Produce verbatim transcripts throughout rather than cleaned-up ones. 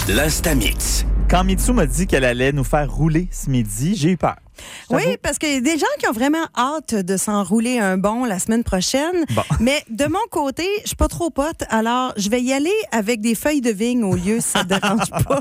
L'Instamix. Quand Mitsou m'a dit qu'elle allait nous faire rouler ce midi, j'ai eu peur. Oui, parce qu'il y a des gens qui ont vraiment hâte de s'enrouler un bon la semaine prochaine. Bon. Mais de mon côté, je suis pas trop pote, alors je vais y aller avec des feuilles de vigne au lieu, si ça te dérange pas.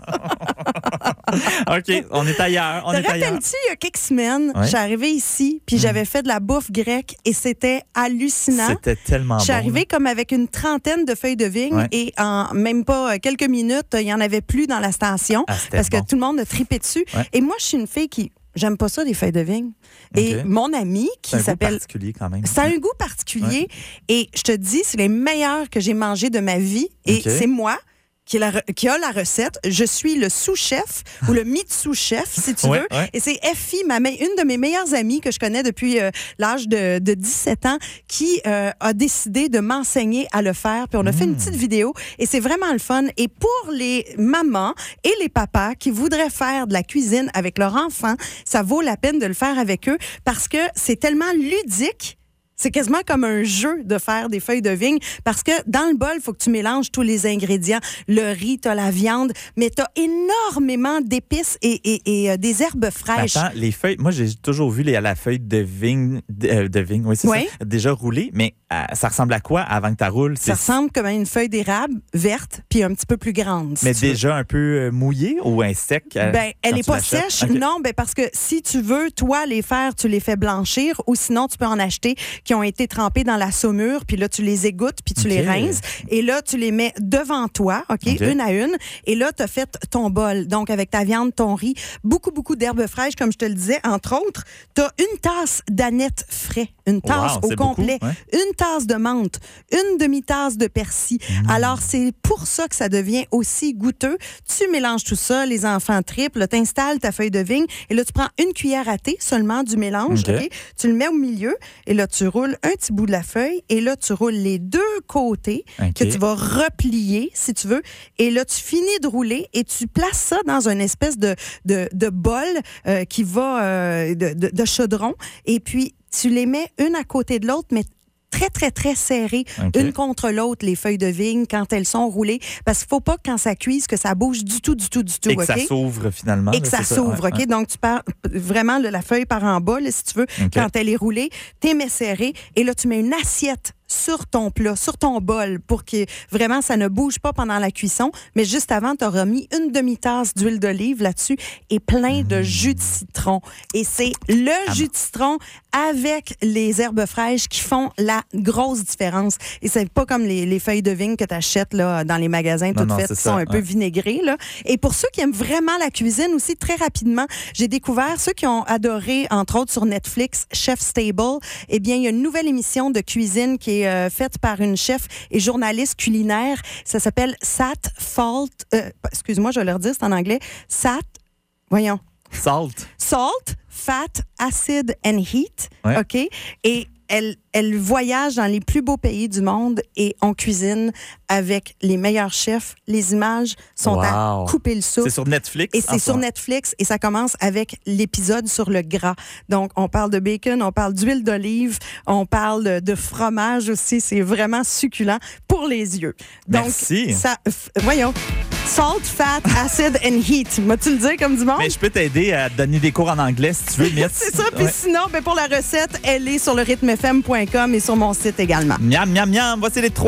OK, on est ailleurs. On Te est ailleurs. rappelles-tu, il y a quelques semaines, Ouais. je suis arrivée ici, puis j'avais fait de la bouffe grecque et c'était hallucinant. C'était tellement Je suis bon. arrivée comme avec une trentaine de feuilles de vigne Ouais. et en même pas quelques minutes, il n'y en avait plus dans la station Ah, c'était parce bon. que tout le monde a tripé dessus. Ouais. Et moi, je suis une fille qui... J'aime pas ça, des feuilles de vigne. Et OK. mon ami C'est qui un goût s'appelle... particulier quand même. Ça a un goût particulier. Et je te dis, c'est les meilleurs que j'ai mangés de ma vie. Et OK. c'est moi qui, est la re- qui a la recette. Je suis le sous-chef ou le Mitsu-chef, si tu Ouais, veux. ouais. Et c'est Effie, ma me- une de mes meilleures amies que je connais depuis euh, l'âge de, de dix-sept ans, qui euh, a décidé de m'enseigner à le faire. Puis on a fait une petite vidéo et c'est vraiment le fun. Et pour les mamans et les papas qui voudraient faire de la cuisine avec leurs enfants, ça vaut la peine de le faire avec eux parce que c'est tellement ludique. C'est quasiment comme un jeu de faire des feuilles de vigne parce que dans le bol, il faut que tu mélanges tous les ingrédients. Le riz, tu as la viande, mais tu as énormément d'épices et, et, et euh, des herbes fraîches. Attends, les feuilles, moi j'ai toujours vu les, la feuille de vigne, de, euh, de vigne, oui, c'est Oui. ça, déjà roulée, mais euh, ça ressemble à quoi avant que tu roules? Ça ressemble comme à une feuille d'érable verte puis un petit peu plus grande. si Mais tu veux. déjà un peu euh, mouillé ou un sec? euh, Ben, elle quand n'est tu pas l'achètes? sèche. OK. Non, ben parce que si tu veux, toi, les faire, tu les fais blanchir ou sinon, tu peux en acheter qui ont été trempés dans la saumure, puis là, tu les égouttes, puis tu OK. les rinces. Et là, tu les mets devant toi, OK, OK. une à une. Et là, tu as fait ton bol. Donc, avec ta viande, ton riz, beaucoup, beaucoup d'herbes fraîches, comme je te le disais. Entre autres, tu as une tasse d'aneth frais, une tasse Wow, au c'est complet, beaucoup, ouais. une tasse de menthe, une demi-tasse de persil. Mmh. Alors, c'est pour ça que ça devient aussi goûteux. Tu mélanges tout ça, les enfants triplent, tu installes ta feuille de vigne et là, tu prends une cuillère à thé seulement du mélange, OK. OK? Tu le mets au milieu et là, tu roules un petit bout de la feuille et là, tu roules les deux côtés OK. que tu vas replier, si tu veux. Et là, tu finis de rouler et tu places ça dans une espèce de, de, de bol euh, qui va euh, de, de, de chaudron. Et puis, tu les mets une à côté de l'autre, mais très, très, très serrées, OK. une contre l'autre, les feuilles de vigne, quand elles sont roulées. Parce qu'il ne faut pas, quand ça cuise, que ça bouge du tout, du tout, du tout. Et que OK? ça s'ouvre finalement. Et que là, ça c'est s'ouvre, ouais, OK? ouais. Donc, tu pars vraiment là, la feuille par en bas, là, si tu veux, OK. quand elle est roulée, tu mets serré et là, tu mets une assiette sur ton plat, sur ton bol, pour que vraiment ça ne bouge pas pendant la cuisson. Mais juste avant, tu auras mis une demi-tasse d'huile d'olive là-dessus et plein de jus de citron. Et c'est le Ah jus de citron avec les herbes fraîches qui font la grosse différence. Et c'est pas comme les, les feuilles de vigne que tu achètes là, dans les magasins Non, toutes non, faites, c'est qui ça, sont un peu ouais. vinaigrées. Là. Et pour ceux qui aiment vraiment la cuisine aussi, très rapidement, j'ai découvert, ceux qui ont adoré, entre autres sur Netflix, Chef Stable, eh bien, il y a une nouvelle émission de cuisine qui est euh, faite par une chef et journaliste culinaire. Ça s'appelle Sat Fault. Euh, excuse-moi, je vais le redire, c'est en anglais. Sat, voyons. Salt. Salt, Fat, Acid and Heat. Ouais. OK? Et elle, elle voyage dans les plus beaux pays du monde et on cuisine avec les meilleurs chefs. Les images sont à Wow. couper le souffle. C'est sur Netflix. Et en c'est ce sur moment. Netflix et ça commence avec l'épisode sur le gras. Donc, on parle de bacon, on parle d'huile d'olive, on parle de, de fromage aussi. C'est vraiment succulent pour les yeux. Donc, Merci. Ça, f- voyons. Salt, fat, acid and heat. M'as-tu le dire comme du monde? Mais je peux t'aider à te donner des cours en anglais si tu veux, Miette. C'est ça. Puis Ouais. sinon, ben pour la recette, elle est sur le rythme f m point com et sur mon site également. Miam, miam, miam. Voici les trois.